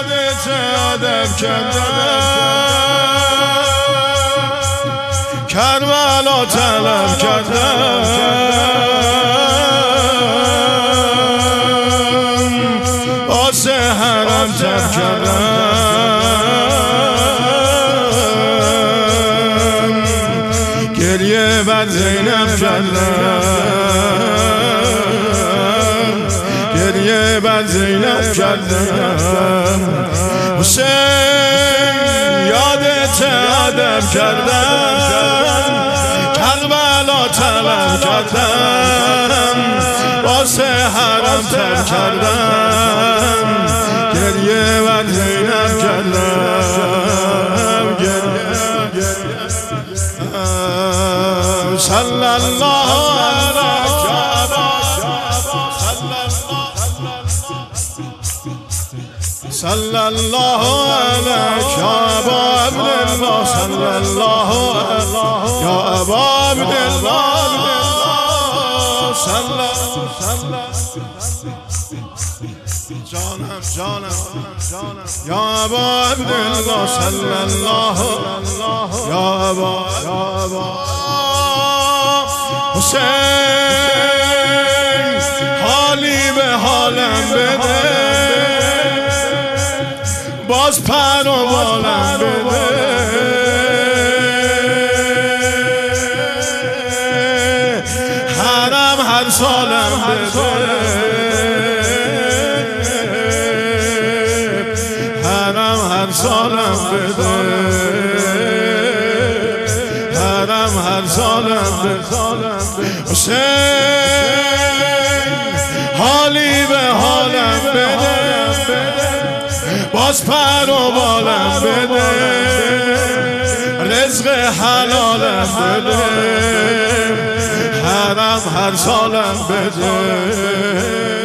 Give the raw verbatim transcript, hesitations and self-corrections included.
یادت ادب کردم کربلا طلب کردم واسه حرم تب کردم گریه بر زینب کردم گریه بر زینب کردم حسین یادت ادب کردم کربلا طلب کردم واسه حرم تب کردم گریه بر زینب کردم گریه صلی الله علی صلی الله علیک یا ابا عبدالله صلی الله علیک یا ابا عبدالله صلی جانم جانم یا ابا عبدالله صلی الله یا ابا یا ابا حسین حالی به حالم بده باز پر و بالم بده حرم هر سالم بده حرم هر سالم بده حرم هر سالم بده حسین حالی به حالم بده باز پر و بالم بده رزق حلالم بده حرم هر سالم بده